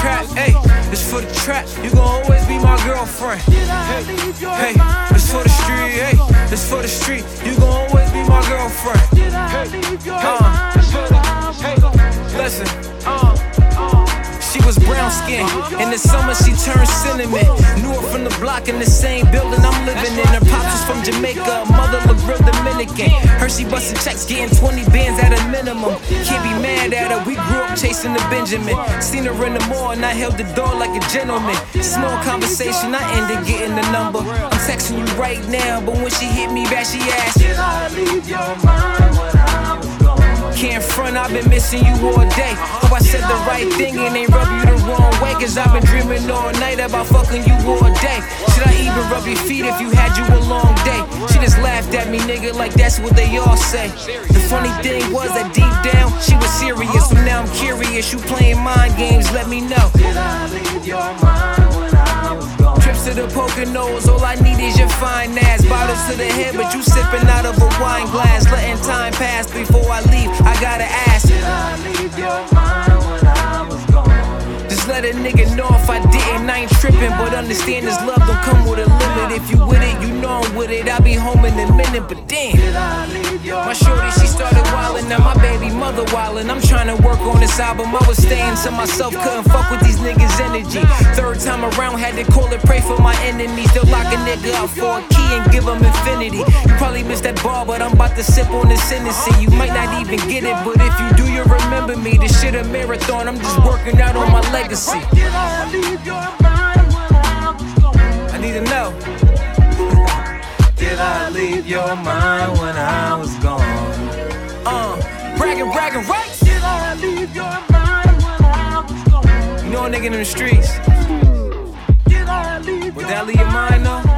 trap, hey, this for the trap. You gon' always be my girlfriend. Hey, this for the street, hey, this for the street. You gon' always be my girlfriend. Listen, she was brown skin. In the summer she turned cinnamon. Knew her from the block in the same building I'm living in. Her pops was from Jamaica, her mother looked real Dominican. Her she bustin' checks, getting 20 bands at a minimum. Can't be mad at her, we grew up chasing the Benjamin. Seen her in the mall and I held the door like a gentleman. Small conversation, I ended getting the number. I'm texting you right now, but when she hit me back, she asked, did I leave your mind when I was gone? Can't front, I've been missing you all day. Hope I said the right thing and ain't rub you the wrong way, cause I've been dreaming all night about fucking you all day. Should I even rub your feet if you had you a long day? She just laughed at me, nigga, like that's what they all say. The funny thing was that deep down, she was serious. So now I'm curious, you playing mind games, let me know. Did I leave your mind when I was gone? Trips to the Poconos, all I need is your fine ass. Bottles to the head, but you sipping out of a wine glass. Letting time pass before I leave, I gotta ask. Did I leave your mind when I was gone? Just let a nigga know if I didn't, I ain't tripping. But understand this love don't come with a limit. If you with it, you know I'm with it. I'll be home in a minute, but damn, my shorty, she started wildin', now my baby mother wildin'. I'm tryna work on this album, I was staying to myself, couldn't fuck with these niggas' energy. Third time around, had to call it, pray for my enemies. They'll lock a nigga up for a key and give him infinity. You probably missed that bar, but I'm about to sip on this Hennessy. You might not even get it, but if you do, you'll remember me. This shit a marathon, I'm just working out on my legacy. I need to know. Did I leave your mind when I was gone? Bragging rights. Did I leave your mind when I was gone? You know a nigga in the streets. Did I leave? Would that leave your mind though?